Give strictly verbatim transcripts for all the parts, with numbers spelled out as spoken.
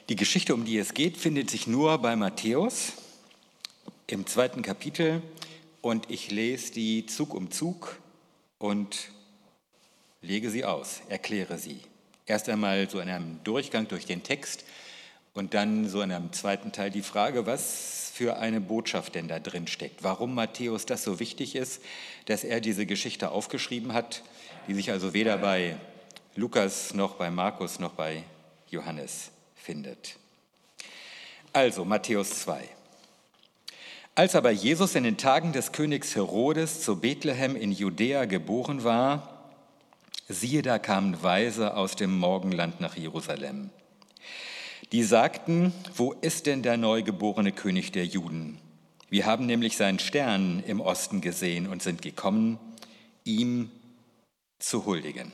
Die Geschichte, um die es geht, findet sich nur bei Matthäus im zweiten Kapitel und ich lese die Zug um Zug und lege sie aus, erkläre sie. Erst einmal so in einem Durchgang durch den Text und dann so in einem zweiten Teil die Frage, was für eine Botschaft denn da drin steckt. Warum Matthäus das so wichtig ist, dass er diese Geschichte aufgeschrieben hat, die sich also weder bei Lukas noch bei Markus noch bei Johannes findet. Also Matthäus zwei. Als aber Jesus in den Tagen des Königs Herodes zu Bethlehem in Judäa geboren war, siehe, da kamen Weise aus dem Morgenland nach Jerusalem. Die sagten, wo ist denn der neugeborene König der Juden? Wir haben nämlich seinen Stern im Osten gesehen und sind gekommen, ihm zu huldigen.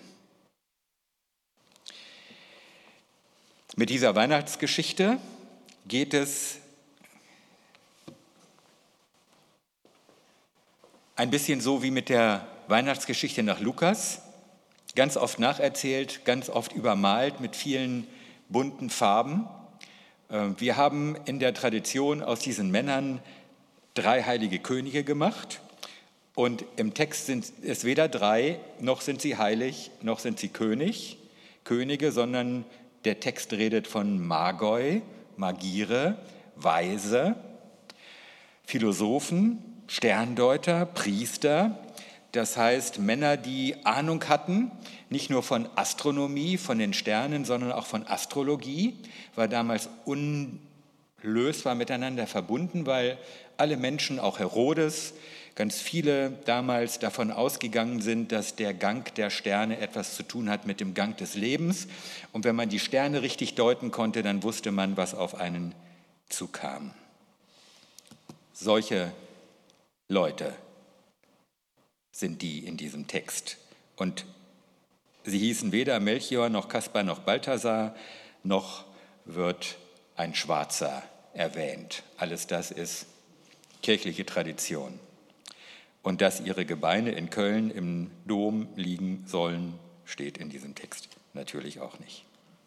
Mit dieser Weihnachtsgeschichte geht es ein bisschen so wie mit der Weihnachtsgeschichte nach Lukas, ganz oft nacherzählt, ganz oft übermalt mit vielen bunten Farben. Wir haben in der Tradition aus diesen Männern drei heilige Könige gemacht und im Text sind es weder drei, noch sind sie heilig, noch sind sie König, Könige, sondern der Text redet von Magoi, Magiere, Weise, Philosophen, Sterndeuter, Priester, das heißt Männer, die Ahnung hatten, nicht nur von Astronomie, von den Sternen, sondern auch von Astrologie, war damals unlösbar miteinander verbunden, weil alle Menschen, auch Herodes, ganz viele damals davon ausgegangen sind, dass der Gang der Sterne etwas zu tun hat mit dem Gang des Lebens. Und wenn man die Sterne richtig deuten konnte, dann wusste man, was auf einen zukam. Solche Leute sind die in diesem Text. Und sie hießen weder Melchior noch Kaspar noch Balthasar, noch wird ein Schwarzer erwähnt. Alles das ist kirchliche Tradition. Und dass ihre Gebeine in Köln im Dom liegen sollen, steht in diesem Text natürlich auch nicht.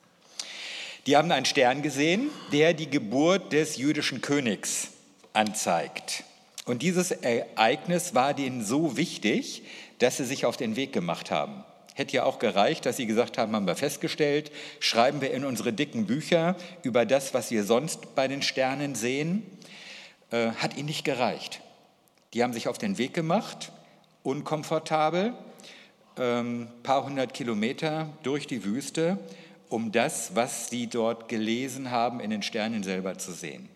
Die haben einen Stern gesehen, der die Geburt des jüdischen Königs anzeigt. Und dieses Ereignis war denen so wichtig, dass sie sich auf den Weg gemacht haben. Hätte ja auch gereicht, dass sie gesagt haben, haben wir festgestellt, schreiben wir in unsere dicken Bücher über das, was wir sonst bei den Sternen sehen. Äh, hat ihnen nicht gereicht. Die haben sich auf den Weg gemacht, unkomfortabel, ein äh, paar hundert Kilometer durch die Wüste, um das, was sie dort gelesen haben, in den Sternen selber zu sehen.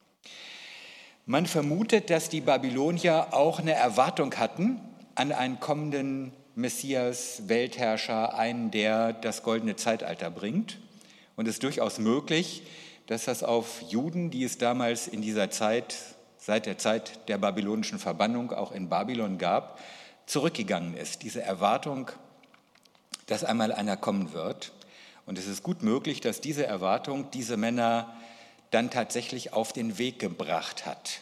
Man vermutet, dass die Babylonier auch eine Erwartung hatten an einen kommenden Messias, Weltherrscher, einen, der das goldene Zeitalter bringt. Und es ist durchaus möglich, dass das auf Juden, die es damals in dieser Zeit, seit der Zeit der babylonischen Verbannung auch in Babylon gab, zurückgegangen ist. Diese Erwartung, dass einmal einer kommen wird. Und es ist gut möglich, dass diese Erwartung diese Männer dann tatsächlich auf den Weg gebracht hat.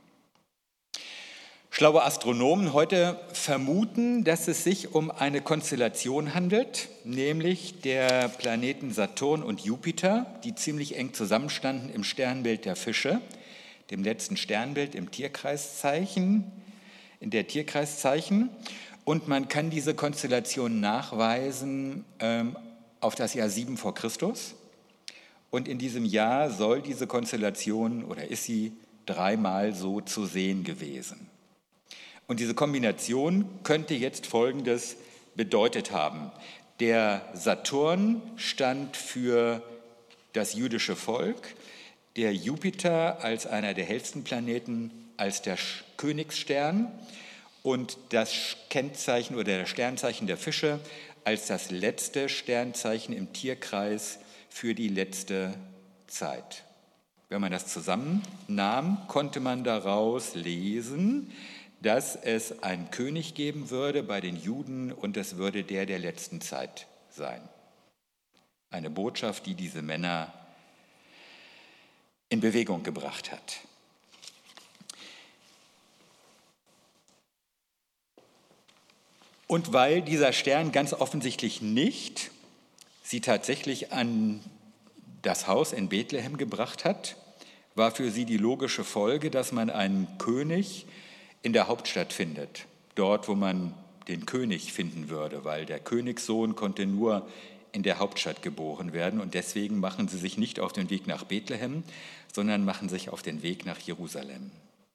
Schlaue Astronomen heute vermuten, dass es sich um eine Konstellation handelt, nämlich der Planeten Saturn und Jupiter, die ziemlich eng zusammenstanden im Sternbild der Fische, dem letzten Sternbild im Tierkreiszeichen, in der Tierkreiszeichen. Und man kann diese Konstellation nachweisen ähm, auf das Jahr sieben vor Christus. Und in diesem Jahr soll diese Konstellation oder ist sie dreimal so zu sehen gewesen. Und diese Kombination könnte jetzt Folgendes bedeutet haben. Der Saturn stand für das jüdische Volk, der Jupiter als einer der hellsten Planeten, als der Königsstern und das Kennzeichen oder der Sternzeichen der Fische als das letzte Sternzeichen im Tierkreis für die letzte Zeit. Wenn man das zusammennahm, konnte man daraus lesen, dass es einen König geben würde bei den Juden und es würde der der letzten Zeit sein. Eine Botschaft, die diese Männer in Bewegung gebracht hat. Und weil dieser Stern ganz offensichtlich nicht sie tatsächlich an das Haus in Bethlehem gebracht hat, war für sie die logische Folge, dass man einen König in der Hauptstadt findet, dort, wo man den König finden würde, weil der Königssohn konnte nur in der Hauptstadt geboren werden und deswegen machen sie sich nicht auf den Weg nach Bethlehem, sondern machen sich auf den Weg nach Jerusalem.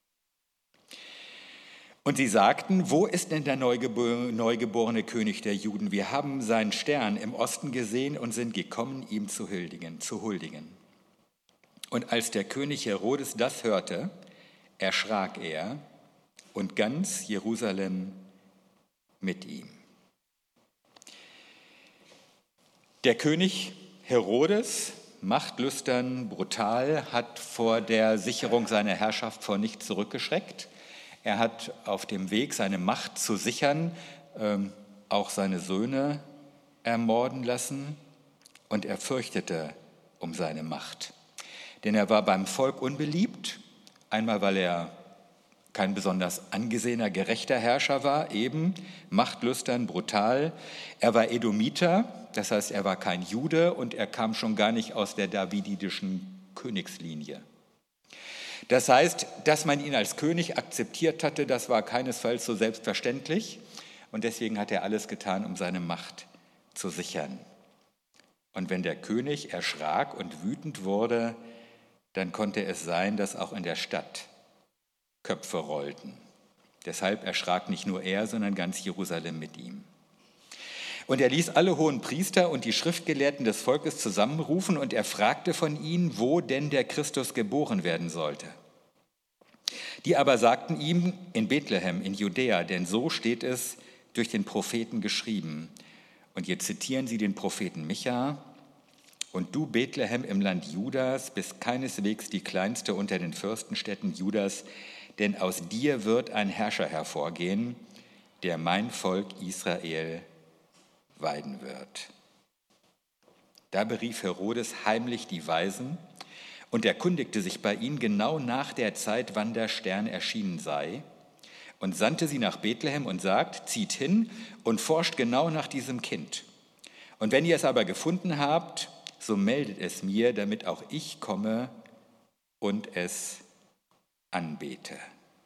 Und sie sagten, wo ist denn der neugeborene König der Juden? Wir haben seinen Stern im Osten gesehen und sind gekommen, ihm zu huldigen, zu huldigen. Und als der König Herodes das hörte, erschrak er und ganz Jerusalem mit ihm. Der König Herodes, machtlüstern, brutal, hat vor der Sicherung seiner Herrschaft vor nichts zurückgeschreckt. Er hat auf dem Weg, seine Macht zu sichern, ähm, auch seine Söhne ermorden lassen und er fürchtete um seine Macht. Denn er war beim Volk unbeliebt, einmal weil er kein besonders angesehener, gerechter Herrscher war, eben machtlüstern, brutal. Er war Edomiter, das heißt, er war kein Jude und er kam schon gar nicht aus der davididischen Königslinie. Das heißt, dass man ihn als König akzeptiert hatte, das war keinesfalls so selbstverständlich und deswegen hat er alles getan, um seine Macht zu sichern. Und wenn der König erschrak und wütend wurde, dann konnte es sein, dass auch in der Stadt Köpfe rollten. Deshalb erschrak nicht nur er, sondern ganz Jerusalem mit ihm. Und er ließ alle hohen Priester und die Schriftgelehrten des Volkes zusammenrufen und er fragte von ihnen, wo denn der Christus geboren werden sollte. Die aber sagten ihm, in Bethlehem, in Judäa, denn so steht es durch den Propheten geschrieben. Und jetzt zitieren sie den Propheten Micha. Und du, Bethlehem im Land Judas, bist keineswegs die kleinste unter den Fürstenstädten Judas, denn aus dir wird ein Herrscher hervorgehen, der mein Volk Israel weiden wird. Da berief Herodes heimlich die Weisen und erkundigte sich bei ihnen genau nach der Zeit, wann der Stern erschienen sei, und sandte sie nach Bethlehem und sagt, zieht hin und forscht genau nach diesem Kind. Und wenn ihr es aber gefunden habt, so meldet es mir, damit auch ich komme und es anbete.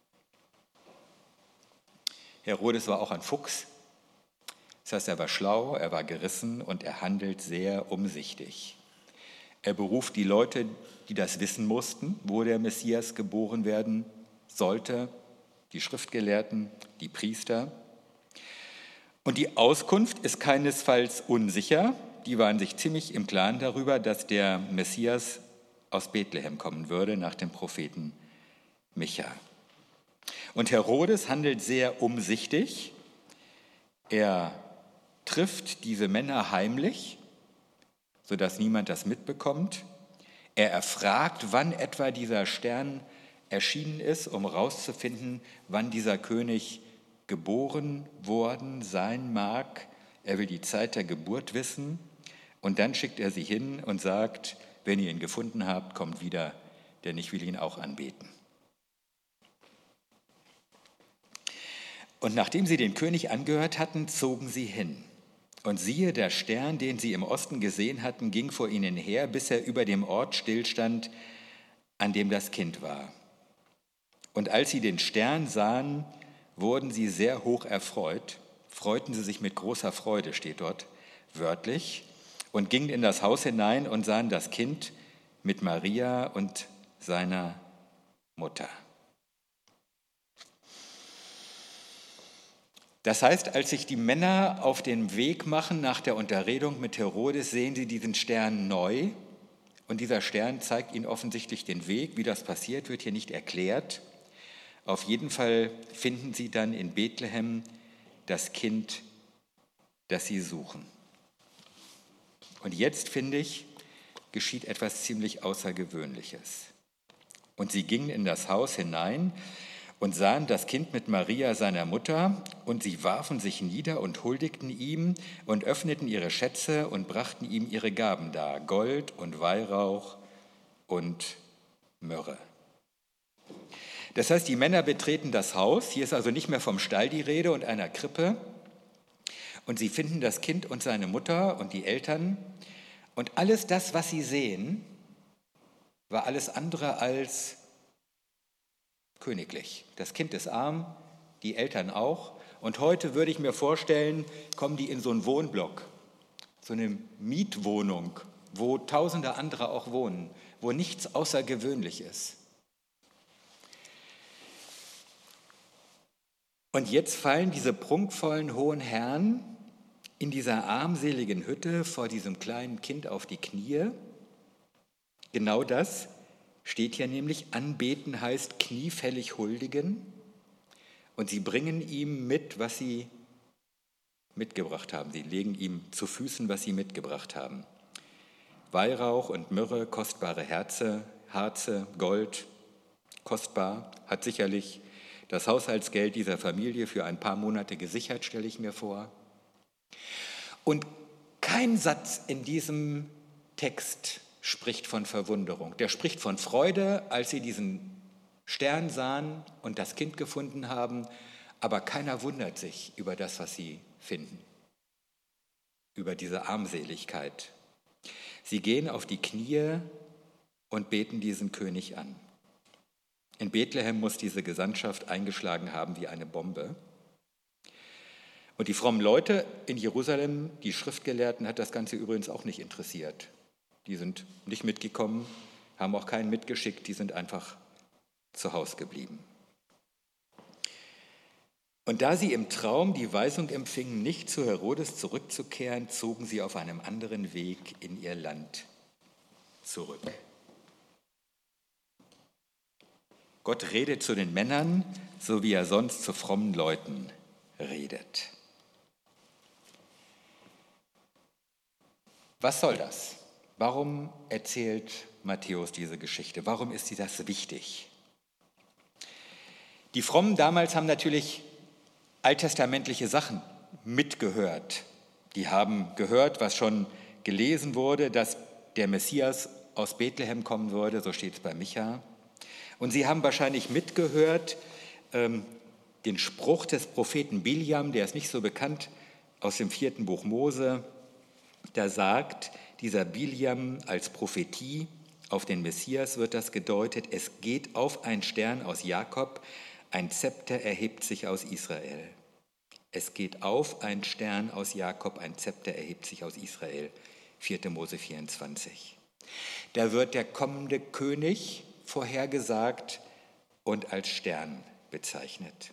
Herodes war auch ein Fuchs. Das heißt, er war schlau, er war gerissen und er handelt sehr umsichtig. Er beruft die Leute, die das wissen mussten, wo der Messias geboren werden sollte, die Schriftgelehrten, die Priester. Und die Auskunft ist keinesfalls unsicher. Die waren sich ziemlich im Klaren darüber, dass der Messias aus Bethlehem kommen würde, nach dem Propheten Micha. Und Herodes handelt sehr umsichtig. Er trifft diese Männer heimlich, sodass niemand das mitbekommt. Er erfragt, wann etwa dieser Stern erschienen ist, um herauszufinden, wann dieser König geboren worden sein mag. Er will die Zeit der Geburt wissen. Und dann schickt er sie hin und sagt, wenn ihr ihn gefunden habt, kommt wieder, denn ich will ihn auch anbeten. Und nachdem sie den König angehört hatten, zogen sie hin. Und siehe, der Stern, den sie im Osten gesehen hatten, ging vor ihnen her, bis er über dem Ort stillstand, an dem das Kind war. Und als sie den Stern sahen, wurden sie sehr hoch erfreut, freuten sie sich mit großer Freude, steht dort wörtlich, und gingen in das Haus hinein und sahen das Kind mit Maria und seiner Mutter. Das heißt, als sich die Männer auf den Weg machen nach der Unterredung mit Herodes, sehen sie diesen Stern neu. Und dieser Stern zeigt ihnen offensichtlich den Weg. Wie das passiert, wird hier nicht erklärt. Auf jeden Fall finden sie dann in Bethlehem das Kind, das sie suchen. Und jetzt, finde ich, geschieht etwas ziemlich Außergewöhnliches. Und sie gingen in das Haus hinein und sahen das Kind mit Maria, seiner Mutter, und sie warfen sich nieder und huldigten ihm und öffneten ihre Schätze und brachten ihm ihre Gaben dar, Gold und Weihrauch und Myrrhe. Das heißt, die Männer betreten das Haus, hier ist also nicht mehr vom Stall die Rede und einer Krippe, und sie finden das Kind und seine Mutter und die Eltern, Und alles das, was sie sehen, war alles andere als königlich. Das Kind ist arm, die Eltern auch. Und heute würde ich mir vorstellen, kommen die in so einen Wohnblock, so eine Mietwohnung, wo tausende andere auch wohnen, wo nichts außergewöhnlich ist. Und jetzt fallen diese prunkvollen hohen Herren in dieser armseligen Hütte vor diesem kleinen Kind auf die Knie. Genau das steht hier nämlich, anbeten heißt kniefällig huldigen. Und sie bringen ihm mit, was sie mitgebracht haben. Sie legen ihm zu Füßen, was sie mitgebracht haben. Weihrauch und Myrrhe, kostbare Herze, Harze, Gold, kostbar, hat sicherlich das Haushaltsgeld dieser Familie für ein paar Monate gesichert, stelle ich mir vor. Und kein Satz in diesem Text spricht von Verwunderung. Der spricht von Freude, als sie diesen Stern sahen und das Kind gefunden haben, aber keiner wundert sich über das, was sie finden, über diese Armseligkeit. Sie gehen auf die Knie und beten diesen König an. In Bethlehem muss diese Gesandtschaft eingeschlagen haben wie eine Bombe. Und die frommen Leute in Jerusalem, die Schriftgelehrten, hat das Ganze übrigens auch nicht interessiert. Die sind nicht mitgekommen, haben auch keinen mitgeschickt, die sind einfach zu Hause geblieben. Und da sie im Traum die Weisung empfingen, nicht zu Herodes zurückzukehren, zogen sie auf einem anderen Weg in ihr Land zurück. Gott redet zu den Männern, so wie er sonst zu frommen Leuten redet. Was soll das? Warum erzählt Matthäus diese Geschichte? Warum ist sie das wichtig? Die Frommen damals haben natürlich alttestamentliche Sachen mitgehört. Die haben gehört, was schon gelesen wurde, dass der Messias aus Bethlehem kommen würde, so steht es bei Micha. Und sie haben wahrscheinlich mitgehört ähm, den Spruch des Propheten Biljam, der ist nicht so bekannt, aus dem vierten Buch Mose. Da sagt dieser Biljam als Prophetie, auf den Messias wird das gedeutet, es geht auf ein Stern aus Jakob, ein Zepter erhebt sich aus Israel. Es geht auf ein Stern aus Jakob, ein Zepter erhebt sich aus Israel. vierter Mose vierundzwanzig. Da wird der kommende König vorhergesagt und als Stern bezeichnet.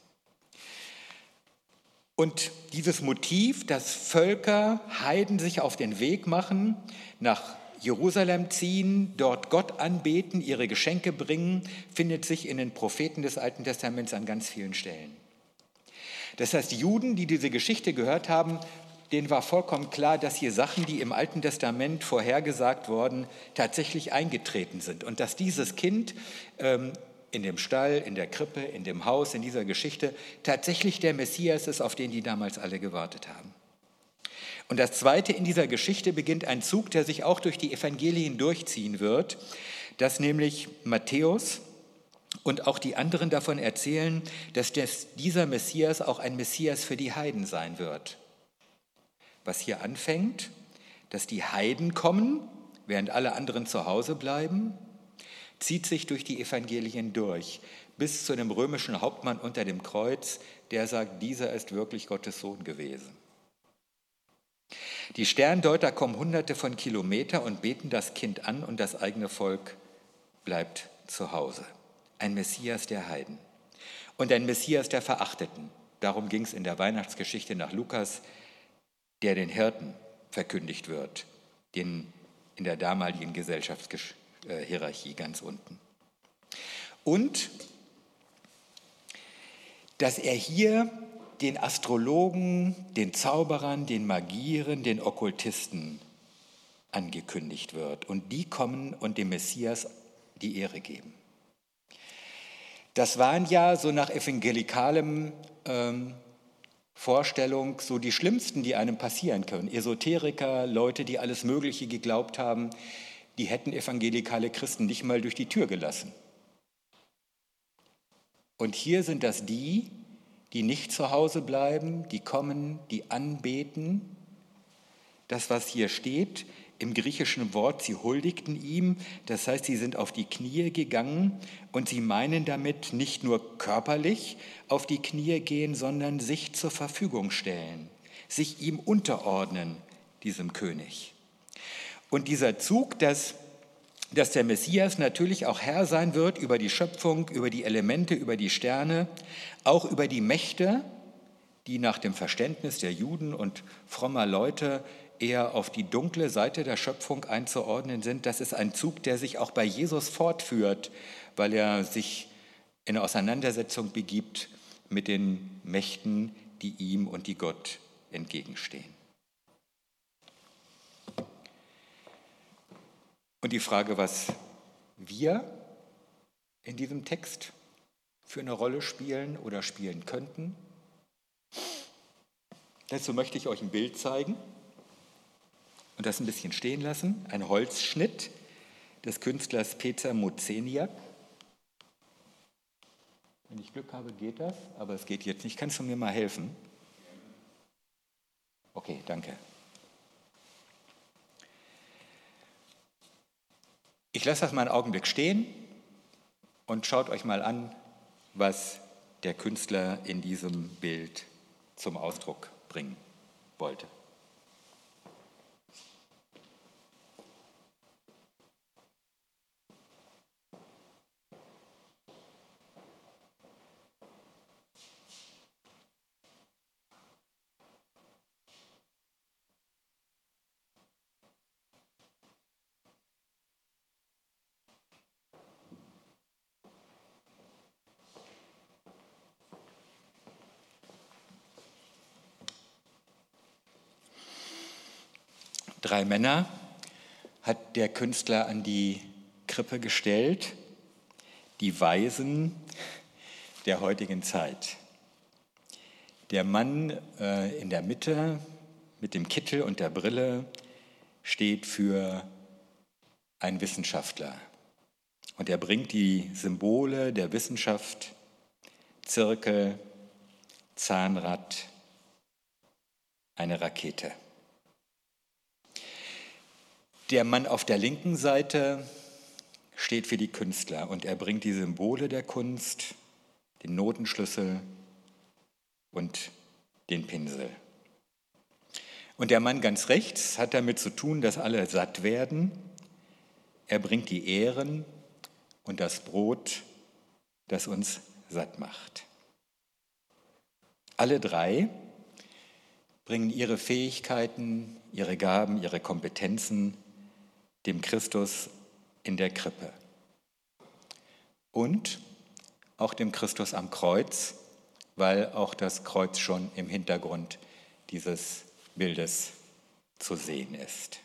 Und dieses Motiv, dass Völker, Heiden sich auf den Weg machen, nach Jerusalem ziehen, dort Gott anbeten, ihre Geschenke bringen, findet sich in den Propheten des Alten Testaments an ganz vielen Stellen. Das heißt, Juden, die diese Geschichte gehört haben, denen war vollkommen klar, dass hier Sachen, die im Alten Testament vorhergesagt wurden, tatsächlich eingetreten sind. Und dass dieses Kind ähm, in dem Stall, in der Krippe, in dem Haus, in dieser Geschichte tatsächlich der Messias ist, auf den die damals alle gewartet haben. Und das Zweite, in dieser Geschichte beginnt ein Zug, der sich auch durch die Evangelien durchziehen wird, dass nämlich Matthäus und auch die anderen davon erzählen, dass das, dieser Messias auch ein Messias für die Heiden sein wird. Was hier anfängt, dass die Heiden kommen, während alle anderen zu Hause bleiben, zieht sich durch die Evangelien durch, bis zu einem römischen Hauptmann unter dem Kreuz, der sagt, dieser ist wirklich Gottes Sohn gewesen. Die Sterndeuter kommen hunderte von Kilometern und beten das Kind an und das eigene Volk bleibt zu Hause. Ein Messias der Heiden und ein Messias der Verachteten. Darum ging es in der Weihnachtsgeschichte nach Lukas, der den Hirten verkündigt wird, den in der damaligen Gesellschaftshierarchie ganz unten. Und dass er hier den Astrologen, den Zauberern, den Magieren, den Okkultisten angekündigt wird. Und die kommen und dem Messias die Ehre geben. Das waren ja so nach evangelikalem ähm, Vorstellung so die schlimmsten, die einem passieren können. Esoteriker, Leute, die alles Mögliche geglaubt haben, die hätten evangelikale Christen nicht mal durch die Tür gelassen. Und hier sind das die, die nicht zu Hause bleiben, die kommen, die anbeten. Das, was hier steht, im griechischen Wort, sie huldigten ihm, das heißt, sie sind auf die Knie gegangen und sie meinen damit nicht nur körperlich auf die Knie gehen, sondern sich zur Verfügung stellen, sich ihm unterordnen, diesem König. Und dieser Zug, dass, dass der Messias natürlich auch Herr sein wird über die Schöpfung, über die Elemente, über die Sterne, auch über die Mächte, die nach dem Verständnis der Juden und frommer Leute eher auf die dunkle Seite der Schöpfung einzuordnen sind, das ist ein Zug, der sich auch bei Jesus fortführt, weil er sich in Auseinandersetzung begibt mit den Mächten, die ihm und die Gott entgegenstehen. Und die Frage, was wir in diesem Text für eine Rolle spielen oder spielen könnten, dazu möchte ich euch ein Bild zeigen und das ein bisschen stehen lassen. Ein Holzschnitt des Künstlers Peter Mozeniak. Wenn ich Glück habe, geht das, aber es geht jetzt nicht. Kannst du mir mal helfen? Okay, danke. Ich lasse das mal einen Augenblick stehen und schaut euch mal an, was der Künstler in diesem Bild zum Ausdruck bringen wollte. Drei Männer hat der Künstler an die Krippe gestellt, die Weisen der heutigen Zeit. Der Mann äh, in der Mitte mit dem Kittel und der Brille steht für einen Wissenschaftler. Und er bringt die Symbole der Wissenschaft, Zirkel, Zahnrad, eine Rakete. Der Mann auf der linken Seite steht für die Künstler und er bringt die Symbole der Kunst, den Notenschlüssel und den Pinsel. Und der Mann ganz rechts hat damit zu tun, dass alle satt werden. Er bringt die Ähren und das Brot, das uns satt macht. Alle drei bringen ihre Fähigkeiten, ihre Gaben, ihre Kompetenzen dem Christus in der Krippe und auch dem Christus am Kreuz, weil auch das Kreuz schon im Hintergrund dieses Bildes zu sehen ist.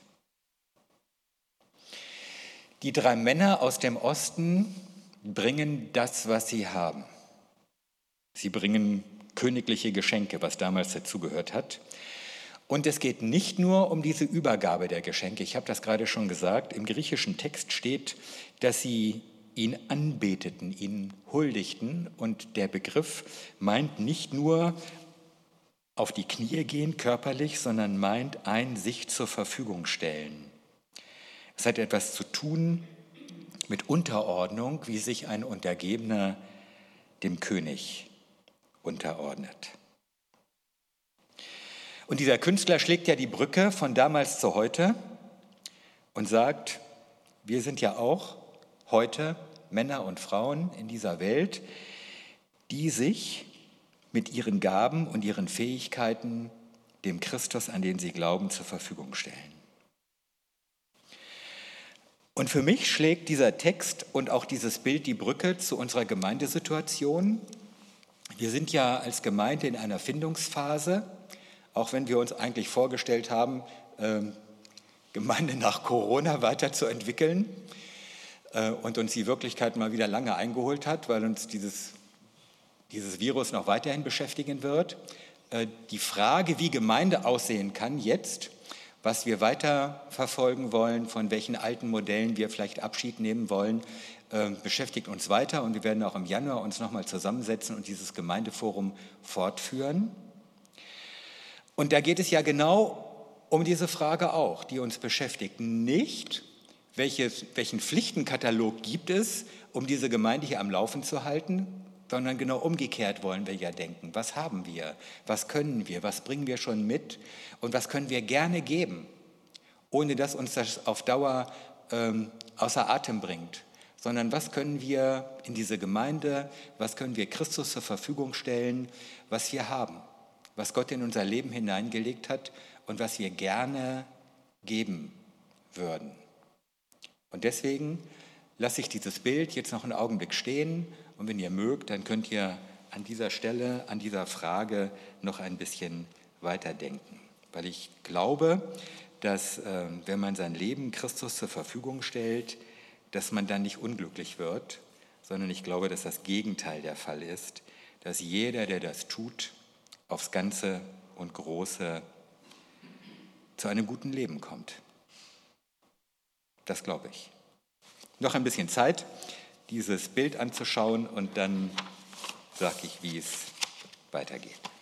Die drei Männer aus dem Osten bringen das, was sie haben. Sie bringen königliche Geschenke, was damals dazugehört hat. Und es geht nicht nur um diese Übergabe der Geschenke. Ich habe das gerade schon gesagt. Im griechischen Text steht, dass sie ihn anbeteten, ihn huldigten. Und der Begriff meint nicht nur auf die Knie gehen körperlich, sondern meint ein sich zur Verfügung stellen. Es hat etwas zu tun mit Unterordnung, wie sich ein Untergebener dem König unterordnet. Und dieser Künstler schlägt ja die Brücke von damals zu heute und sagt, wir sind ja auch heute Männer und Frauen in dieser Welt, die sich mit ihren Gaben und ihren Fähigkeiten dem Christus, an den sie glauben, zur Verfügung stellen. Und für mich schlägt dieser Text und auch dieses Bild die Brücke zu unserer Gemeindesituation. Wir sind ja als Gemeinde in einer Findungsphase, auch wenn wir uns eigentlich vorgestellt haben, äh, Gemeinde nach Corona weiterzuentwickeln äh, und uns die Wirklichkeit mal wieder lange eingeholt hat, weil uns dieses, dieses Virus noch weiterhin beschäftigen wird. Äh, die Frage, wie Gemeinde aussehen kann jetzt, was wir weiter verfolgen wollen, von welchen alten Modellen wir vielleicht Abschied nehmen wollen, äh, beschäftigt uns weiter und wir werden auch im Januar uns nochmal zusammensetzen und dieses Gemeindeforum fortführen. Und da geht es ja genau um diese Frage auch, die uns beschäftigt. Nicht, welches, welchen Pflichtenkatalog gibt es, um diese Gemeinde hier am Laufen zu halten, sondern genau umgekehrt wollen wir ja denken. Was haben wir? Was können wir? Was bringen wir schon mit? Und was können wir gerne geben, ohne dass uns das auf Dauer ähm, außer Atem bringt? Sondern was können wir in diese Gemeinde, was können wir Christus zur Verfügung stellen, was wir haben, was Gott in unser Leben hineingelegt hat und was wir gerne geben würden. Und deswegen lasse ich dieses Bild jetzt noch einen Augenblick stehen und wenn ihr mögt, dann könnt ihr an dieser Stelle, an dieser Frage noch ein bisschen weiterdenken. Weil ich glaube, dass äh, wenn man sein Leben Christus zur Verfügung stellt, dass man dann nicht unglücklich wird, sondern ich glaube, dass das Gegenteil der Fall ist, dass jeder, der das tut, aufs Ganze und Große zu einem guten Leben kommt. Das glaube ich. Noch ein bisschen Zeit, dieses Bild anzuschauen und dann sage ich, wie es weitergeht.